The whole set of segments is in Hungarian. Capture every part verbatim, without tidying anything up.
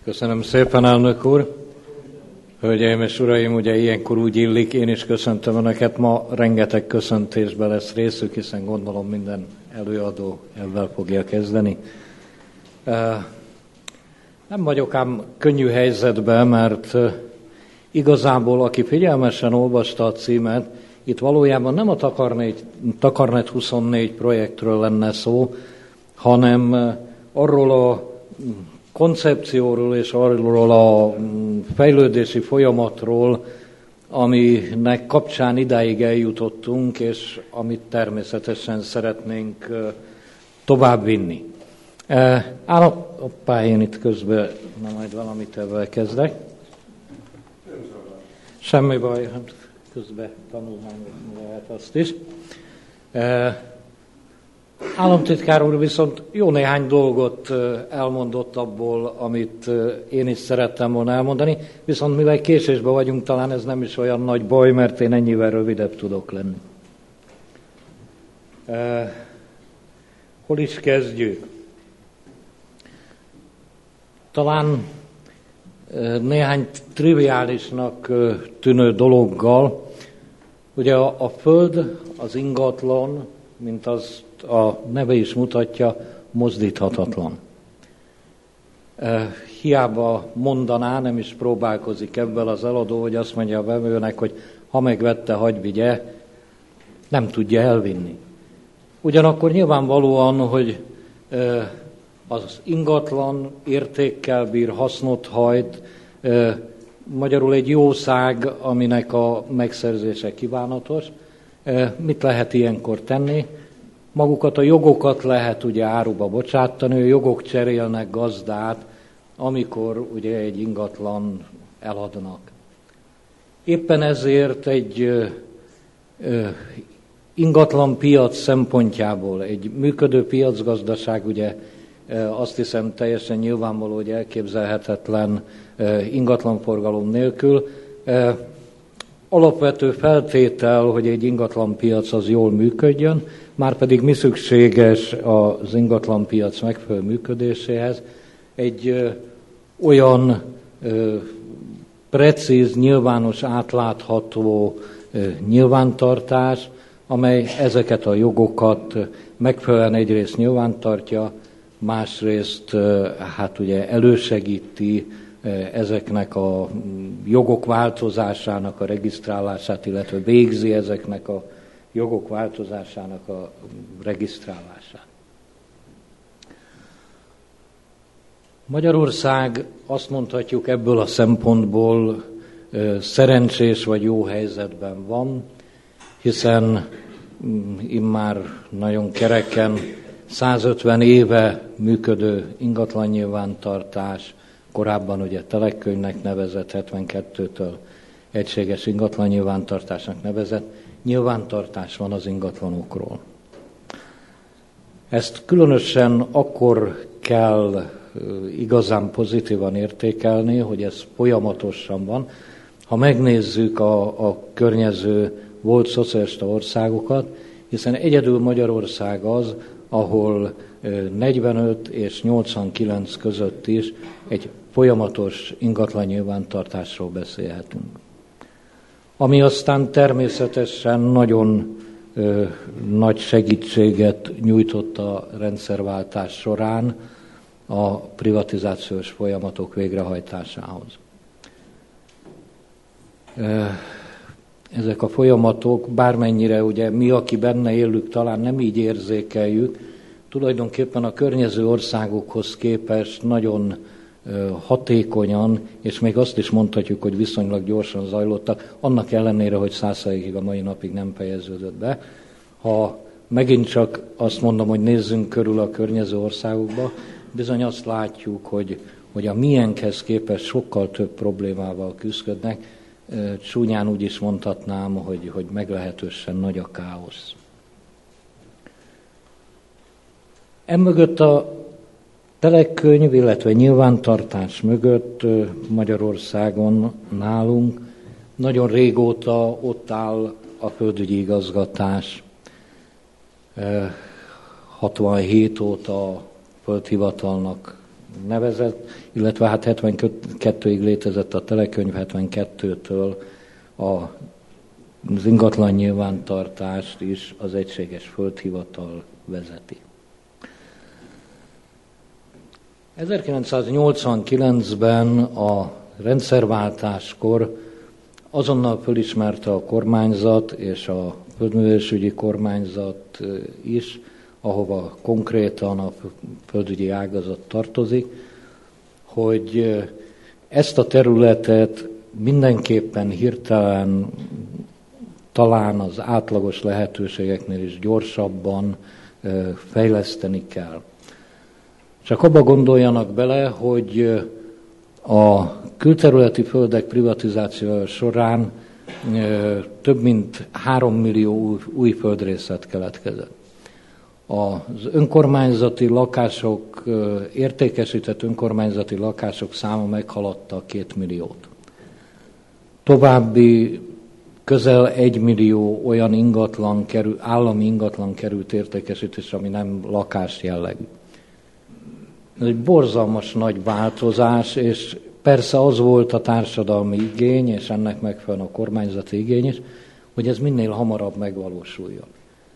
Köszönöm szépen, elnök úr! Hölgyeim és uraim, ugye ilyenkor úgy illik, én is köszöntöm Önöket. Ma rengeteg köszöntésben lesz részük, hiszen gondolom minden előadó ebben fogja kezdeni. Nem vagyok ám könnyű helyzetben, mert igazából, aki figyelmesen olvasta a címet, itt valójában nem a Takarnet huszonnégy projektről lenne szó, hanem arról a koncepcióról és arról a fejlődési folyamatról, aminek kapcsán idáig eljutottunk, és amit természetesen szeretnénk továbbvinni. Állam, hoppá, én itt közben, na majd valamit ebben kezdek. Semmi baj, közben tanulmányozni lehet azt is. Államtitkár úr viszont jó néhány dolgot elmondott abból, amit én is szerettem volna elmondani, viszont mivel késésben vagyunk, talán ez nem is olyan nagy baj, mert én ennyivel rövidebb tudok lenni. Hol is kezdjük? Talán néhány triviálisnak tűnő dologgal. Ugye a, a föld, az ingatlan, mint az a neve is mutatja, mozdíthatatlan. Hiába mondaná, nem is próbálkozik ebből az eladó, hogy azt mondja a vevőnek, hogy ha megvette, hagyj vigye, nem tudja elvinni. Ugyanakkor nyilvánvalóan, hogy az ingatlan értékkel bír, hasznot hajt, magyarul egy jószág, aminek a megszerzése kívánatos. Mit lehet ilyenkor tenni? Magukat a jogokat lehet ugye áruba bocsátani, a jogok cserélnek gazdát, amikor ugye egy ingatlan eladnak. Éppen ezért egy ö, ö, ingatlan piac szempontjából, egy működő piacgazdaság, ugye ö, azt hiszem teljesen nyilvánvaló, hogy elképzelhetetlen ö, ingatlanforgalom nélkül. Ö, alapvető feltétel, hogy egy ingatlanpiac az jól működjön, márpedig mi szükséges az ingatlanpiac megfelelő működéséhez? Egy ö, olyan ö, precíz, nyilvános, átlátható ö, nyilvántartás, amely ezeket a jogokat megfelelően egyrészt nyilvántartja, másrészt ö, hát ugye elősegíti ö, ezeknek a jogok változásának a regisztrálását, illetve végzi ezeknek a jogok változásának a regisztrálását. Magyarország azt mondhatjuk ebből a szempontból szerencsés vagy jó helyzetben van, hiszen immár nagyon kereken százötven éve működő ingatlannyilvántartás, korábban ugye telekkönyvnek nevezett, hetvenkettőtől egységes ingatlannyilvántartásnak nevezett, nyilvántartás van az ingatlanokról. Ezt különösen akkor kell igazán pozitívan értékelni, hogy ez folyamatosan van. Ha megnézzük a, a környező volt szocialista országokat, hiszen egyedül Magyarország az, ahol negyvenöt és nyolcvankilenc között is egy folyamatos ingatlannyilvántartásról beszélhetünk. Ami aztán természetesen nagyon ö, nagy segítséget nyújtott a rendszerváltás során a privatizációs folyamatok végrehajtásához. Ezek a folyamatok, bármennyire ugye mi, aki benne élünk, talán nem így érzékeljük, tulajdonképpen a környező országokhoz képest nagyon hatékonyan, és még azt is mondhatjuk, hogy viszonylag gyorsan zajlottak, annak ellenére, hogy száz százalékig a mai napig nem fejeződött be. Ha megint csak azt mondom, hogy nézzünk körül a környező országokba, bizony azt látjuk, hogy, hogy a miénkhez képest sokkal több problémával küzdködnek. Csúnyán úgy is mondhatnám, hogy, hogy meglehetősen nagy a káosz. Emögött a telekkönyv, illetve nyilvántartás mögött Magyarországon nálunk nagyon régóta ott áll a földügyi igazgatás. hatvanhét óta a földhivatalnak nevezett, illetve hát hetvenkettőig létezett a telekönyv, hetvenkettőtől a, az ingatlan nyilvántartást is az egységes földhivatal vezeti. ezerkilencszáznyolcvankilencben a rendszerváltáskor azonnal fölismerte a kormányzat és a földművelésügyi kormányzat is, ahova konkrétan a földügyi ágazat tartozik, hogy ezt a területet mindenképpen hirtelen, talán az átlagos lehetőségeknél is gyorsabban fejleszteni kell. Csak abba gondoljanak bele, hogy a külterületi földek privatizációja során több mint három millió új földrészlet keletkezett. Az önkormányzati lakások, értékesített önkormányzati lakások száma meghaladta a két milliót. További közel egy millió olyan ingatlan kerül, állami ingatlan került értékesítésre, ami nem lakás jellegű. Ez egy borzalmas nagy változás, és persze az volt a társadalmi igény, és ennek megfelelően a kormányzati igény is, hogy ez minél hamarabb megvalósuljon.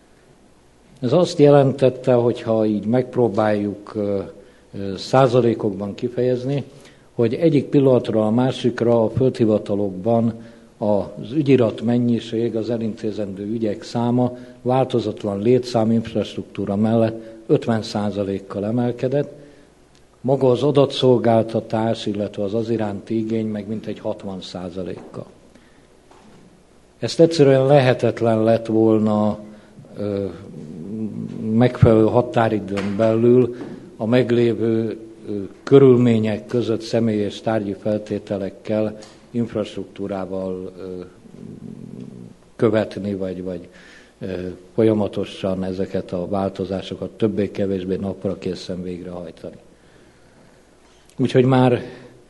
Ez azt jelentette, hogy ha így megpróbáljuk százalékokban kifejezni, hogy egyik pillanatra a másikra a földhivatalokban az ügyirat mennyiség, az elintézendő ügyek száma változatlan létszám infrastruktúra mellett ötven százalékkal emelkedett, maga az adatszolgáltatás, illetve az az iránti igény meg mintegy hatvan százalékkal. Ezt egyszerűen lehetetlen lett volna ö, megfelelő határidőn belül a meglévő ö, körülmények között személy és tárgyi feltételekkel, infrastruktúrával ö, követni, vagy, vagy ö, folyamatosan ezeket a változásokat többé-kevésbé napra készen végrehajtani. Úgyhogy már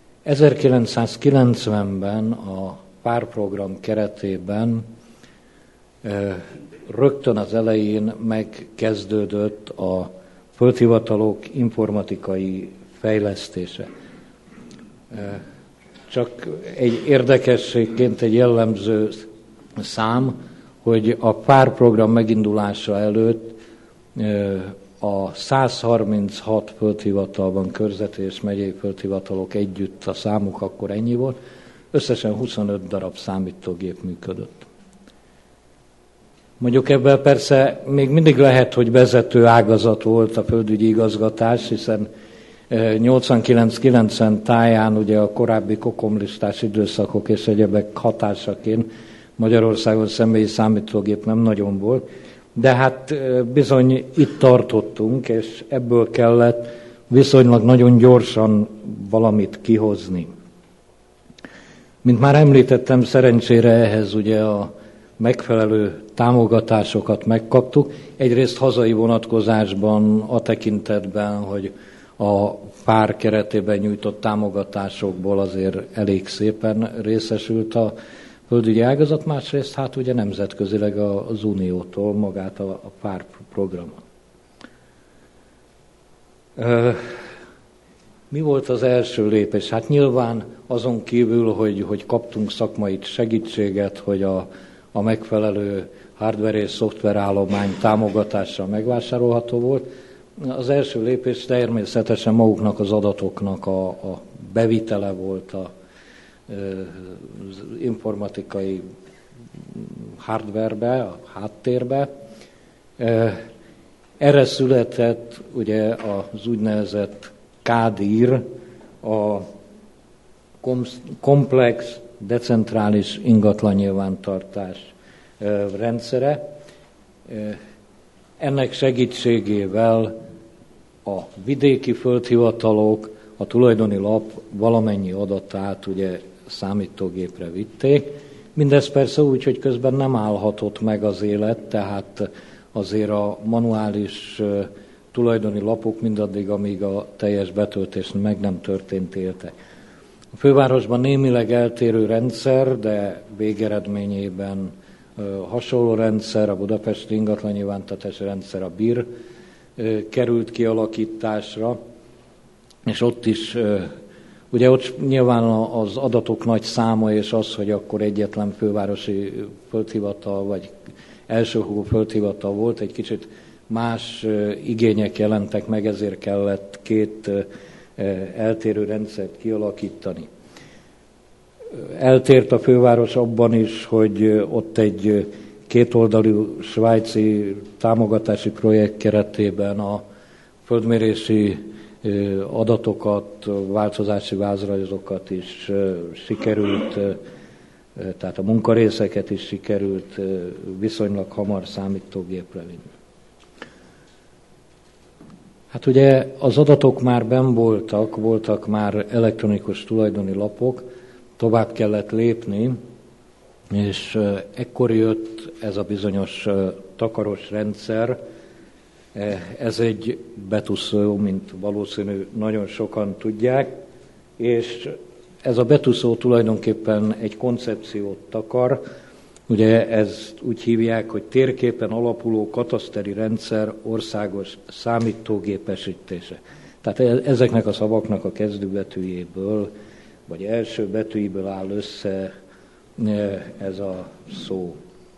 ezerkilencszázkilencvenben a párprogram keretében rögtön az elején megkezdődött a földhivatalok informatikai fejlesztése. Csak egy érdekességként egy jellemző szám, hogy a párprogram megindulása előtt a száz harminchat földhivatalban, körzeti és megyei földhivatalok együtt, a számuk akkor ennyi volt, összesen huszonöt darab számítógép működött. Mondjuk ebben persze még mindig lehet, hogy vezető ágazat volt a földügyi igazgatás, hiszen nyolcvankilenc kilencven táján ugye a korábbi kokomlistás időszakok és egyebek hatásaként Magyarországon személyi számítógép nem nagyon volt, de hát bizony itt tartottunk, és ebből kellett viszonylag nagyon gyorsan valamit kihozni. Mint már említettem, szerencsére ehhez ugye a megfelelő támogatásokat megkaptuk. Egyrészt hazai vonatkozásban a tekintetben, hogy a pár keretében nyújtott támogatásokból azért elég szépen részesült a földügyi ágazat, másrészt hát ugye nemzetközileg az Uniótól magát a, a pár programot. Mi volt az első lépés? Hát nyilván azon kívül, hogy, hogy kaptunk szakmai segítséget, hogy a, a megfelelő hardware és szoftver állomány támogatással megvásárolható volt, az első lépés természetesen maguknak az adatoknak a, a bevitele volt a az informatikai hardwarebe, a háttérbe. Erre született ugye az úgynevezett kádír, a komplex, decentrális ingatlannyilvántartás rendszere. Ennek segítségével a vidéki földhivatalok a tulajdoni lap valamennyi adatát ugye számítógépre vitték. Mindez persze úgy, hogy közben nem állhatott meg az élet, tehát azért a manuális tulajdoni lapok mindaddig, amíg a teljes betöltés meg nem történt, éltek. A fővárosban némileg eltérő rendszer, de végeredményében hasonló rendszer, a budapesti ingatlannyilvántartási rendszer, a BIR került kialakításra, és ott is, ugye ott nyilván az adatok nagy száma, és az, hogy akkor egyetlen fővárosi földhivatal, vagy elsőfokú földhivatal volt, egy kicsit más igények jelentek meg, ezért kellett két eltérő rendszert kialakítani. Eltért a főváros abban is, hogy ott egy kétoldalú svájci támogatási projekt keretében a földmérési adatokat, változási vázrajzokat is sikerült, tehát a munkarészeket is sikerült viszonylag hamar számítógépre vinni. Hát ugye az adatok már benn voltak, voltak már elektronikus tulajdoni lapok, tovább kellett lépni, és ekkor jött ez a bizonyos takaros rendszer. Ez egy betuszó, mint valószínű nagyon sokan tudják, és ez a betuszó tulajdonképpen egy koncepciót takar. Ugye ezt úgy hívják, hogy térképen alapuló kataszteri rendszer országos számítógépesítése. Tehát ezeknek a szavaknak a kezdőbetűjéből, vagy első betűjéből áll össze ez a szó.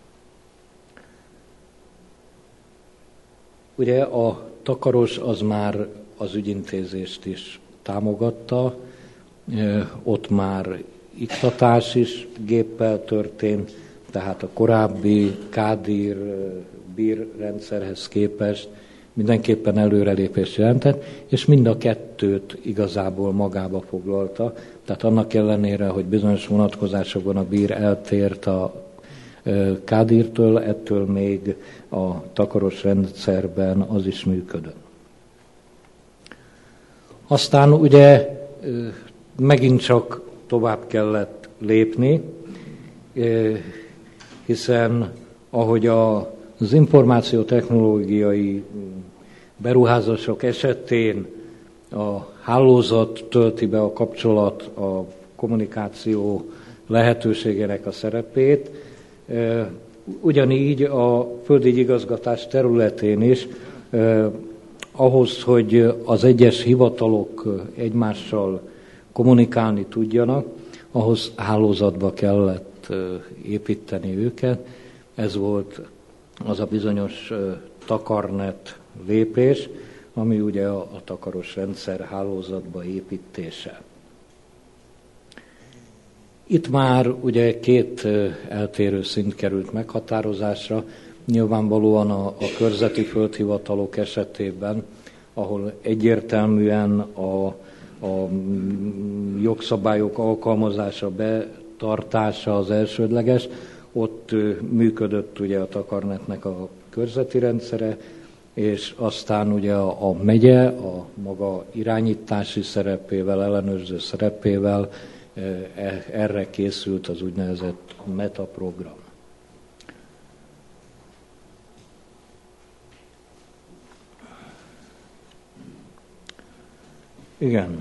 Ugye a takaros az már az ügyintézést is támogatta, ott már iktatás is géppel történt, tehát a korábbi kádír, bír rendszerhez képest mindenképpen előrelépés jelentett, és mind a kettőt igazából magába foglalta. Tehát annak ellenére, hogy bizonyos vonatkozásokban a bír eltért a kádírtől, ettől még a takaros rendszerben az is működött. Aztán ugye megint csak tovább kellett lépni, hiszen ahogy az információtechnológiai beruházások esetén a hálózat tölti be a kapcsolat, a kommunikáció lehetőségének a szerepét, ugyanígy a földi igazgatás területén is ahhoz, hogy az egyes hivatalok egymással kommunikálni tudjanak, ahhoz hálózatba kellett építeni őket. Ez volt az a bizonyos takarnet lépés, ami ugye a, a takaros rendszer hálózatba építése. Itt már ugye két eltérő szint került meghatározásra, nyilvánvalóan a, a körzeti földhivatalok esetében, ahol egyértelműen a, a jogszabályok alkalmazása, betartása az elsődleges, ott működött ugye a takarnetnek a körzeti rendszere, és aztán ugye a, a megye a maga irányítási szerepével, ellenőrző szerepével erre készült az úgynevezett metaprogram. Igen.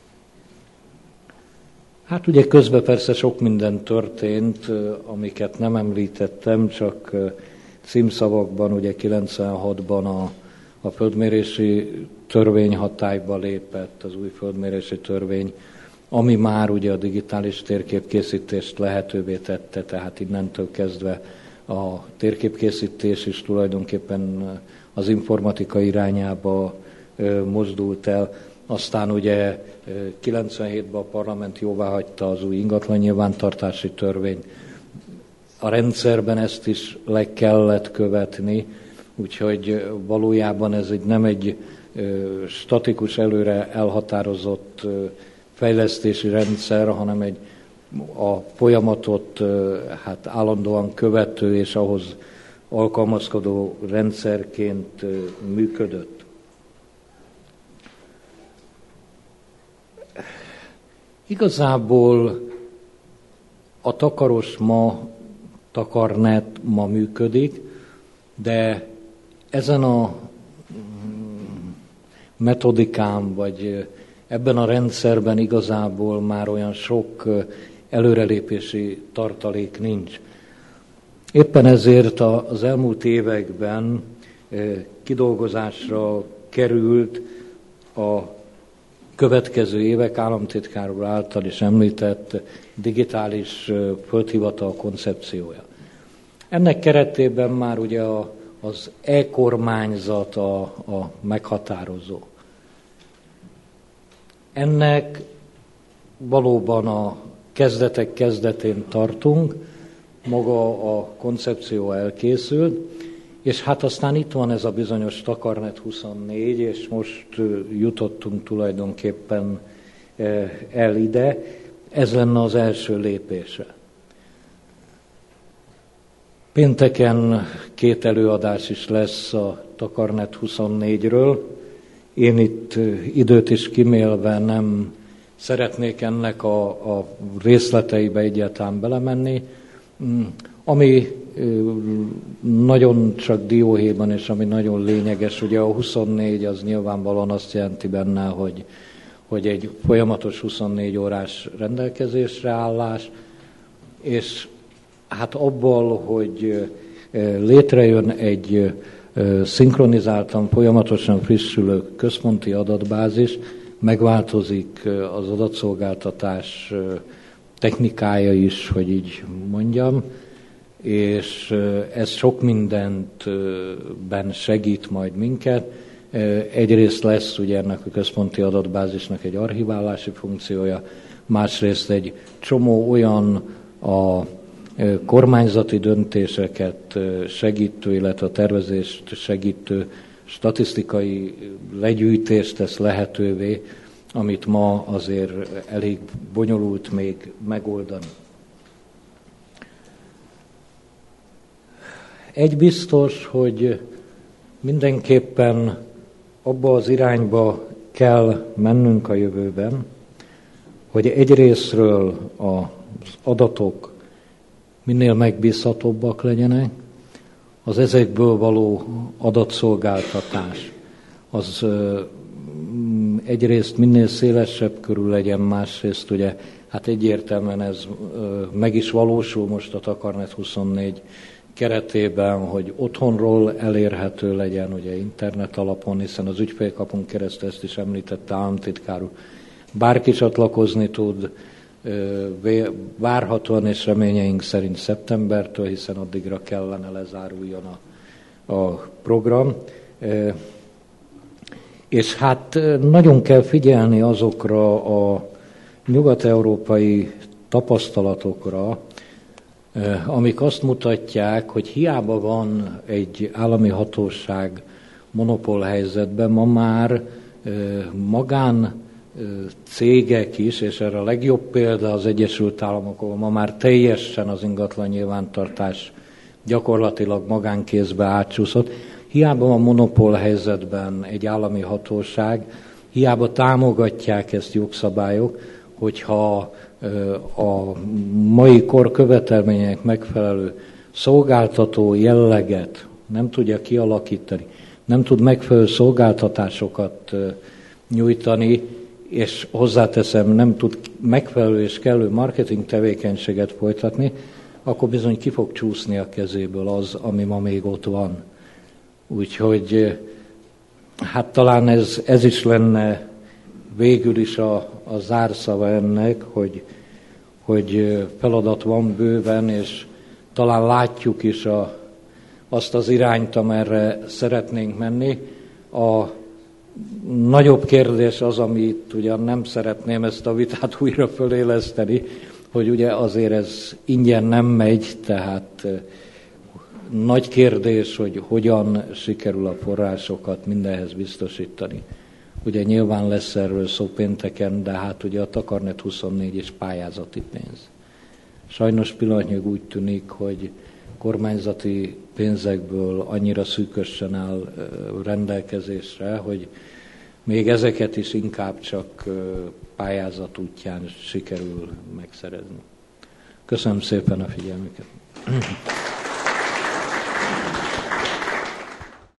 Hát ugye közben persze sok minden történt, amiket nem említettem, csak címszavakban ugye kilencvenhatban a, a földmérési törvény hatályba lépett, az új földmérési törvény, ami már ugye a digitális térképkészítést lehetővé tette, tehát innentől kezdve a térképkészítés is tulajdonképpen az informatika irányába mozdult el. Aztán ugye kilencvenhétben a parlament jóváhagyta az új ingatlan nyilvántartási törvényt. A rendszerben ezt is le kellett követni, úgyhogy valójában ez egy, nem egy statikus, előre elhatározott fejlesztési rendszer, hanem egy a folyamatot hát állandóan követő és ahhoz alkalmazkodó rendszerként működött. Igazából a takaros ma, takarnet ma működik, de ezen a metodikán, vagy ebben a rendszerben igazából már olyan sok előrelépési tartalék nincs. Éppen ezért az elmúlt években kidolgozásra került a következő évek államtitkár úr által is említett digitális földhivatal koncepciója. Ennek keretében már ugye a, az e-kormányzat a, a meghatározó. Ennek valóban a kezdetek kezdetén tartunk, maga a koncepció elkészült, és hát aztán itt van ez a bizonyos Takarnet huszonnégy, és most jutottunk tulajdonképpen el ide. Ez lenne az első lépése. Pénteken két előadás is lesz a Takarnet huszonnégyről. Én itt időt is kimélve nem szeretnék ennek a, a részleteibe egyáltalán belemenni. Ami nagyon csak dióhéjban, és ami nagyon lényeges, ugye a huszonnégy az nyilvánvalóan azt jelenti benne, hogy, hogy egy folyamatos huszonnégy órás rendelkezésre állás, és hát abból, hogy létrejön egy szinkronizáltan, folyamatosan frissülő központi adatbázis, megváltozik az adatszolgáltatás technikája is, hogy így mondjam, és ez sok mindentben segít majd minket. Egyrészt lesz ugye ennek a központi adatbázisnak egy archiválási funkciója, másrészt egy csomó olyan a kormányzati döntéseket segítő, illetve a tervezést segítő statisztikai legyűjtést tesz lehetővé, amit ma azért elég bonyolult még megoldani. Egy biztos, hogy mindenképpen abba az irányba kell mennünk a jövőben, hogy egyrészről az adatok minél megbízhatóbbak legyenek, az ezekből való adatszolgáltatás az egyrészt minél szélesebb körül legyen, másrészt ugye hát egyértelműen ez meg is valósul most a Takarnet huszonnégy keretében, hogy otthonról elérhető legyen, ugye internet alapon, hiszen az ügyfélkapunk keresztül, ezt is említette államtitkár úr, bárki csatlakozni tud, várhatóan és reményeink szerint szeptembertől, hiszen addigra kellene lezáruljon a, a program. És hát nagyon kell figyelni azokra a nyugat-európai tapasztalatokra, amik azt mutatják, hogy hiába van egy állami hatóság monopól helyzetben, ma már magán cégek is, és erre a legjobb példa az Egyesült Államok, ahol ma már teljesen az ingatlan nyilvántartás gyakorlatilag magánkézbe átcsúszott. Hiába van monopól helyzetben egy állami hatóság, hiába támogatják ezt jogszabályok, hogyha a mai kor követelmények megfelelő szolgáltató jelleget nem tudja kialakítani, nem tud megfelelő szolgáltatásokat nyújtani, és hozzáteszem, nem tud megfelelő és kellő marketing tevékenységet folytatni, akkor bizony ki fog csúszni a kezéből az, ami ma még ott van. Úgyhogy hát talán ez, ez is lenne végül is a, a zárszava ennek, hogy, hogy feladat van bőven, és talán látjuk is a, azt az irányt, amerre szeretnénk menni. A nagyobb kérdés az, amit ugyan nem szeretném ezt a vitát újra föléleszteni, hogy ugye azért ez ingyen nem megy, tehát nagy kérdés, hogy hogyan sikerül a forrásokat mindenhez biztosítani. Ugye nyilván lesz erről szó pénteken, de hát ugye a Takarnet huszonnégy is pályázati pénz. Sajnos pillanatnyilag úgy tűnik, hogy kormányzati pénzekből annyira szűkösen áll rendelkezésre, hogy még ezeket is inkább csak pályázat útján sikerül megszerezni. Köszönöm szépen a figyelmüket.